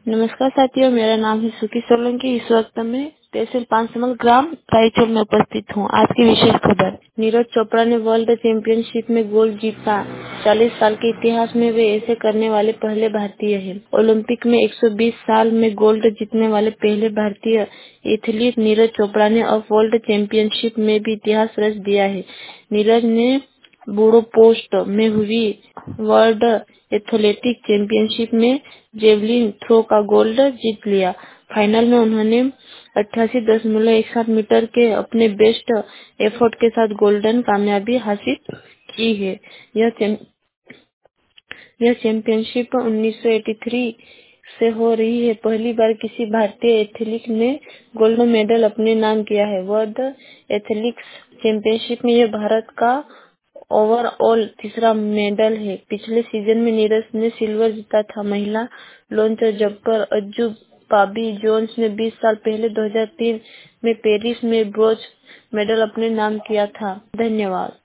नमस्कार साथियों, मेरा नाम है सुकी सोलंकी। इस वक्त मैं तहसील पांचमल ग्राम रायचूर में उपस्थित हूँ। आज की विशेष खबर। नीरज चोपड़ा ने वर्ल्ड चैंपियनशिप में गोल्ड जीता। 40 साल के इतिहास में वे ऐसे करने वाले पहले भारतीय हैं। ओलंपिक में 120 साल में गोल्ड जीतने वाले पहले भारतीय एथलीट नीरज चोपड़ा ने अब वर्ल्ड चैंपियनशिप में भी इतिहास रच दिया है। नीरज ने बुडापेस्ट में हुई वर्ल्ड एथलेटिक चैंपियनशिप में जेवलिन थ्रो का गोल्ड जीत लिया। फाइनल में उन्होंने 88.17 मीटर के अपने बेस्ट एफर्ट के साथ गोल्डन कामयाबी हासिल की है। यह चैंपियनशिप 1983 से हो रही है। पहली बार किसी भारतीय एथलीट ने गोल्ड मेडल अपने नाम किया है। वर्ल्ड एथलेटिक्स चैंपियनशिप में यह भारत का ओवरऑल तीसरा मेडल है। पिछले सीजन में नीरज ने सिल्वर जीता था। महिला लॉन्चर जब्बर अज्जू बॉबी जोन्स ने 20 साल पहले 2003 में पेरिस में ब्रोंज मेडल अपने नाम किया था। धन्यवाद।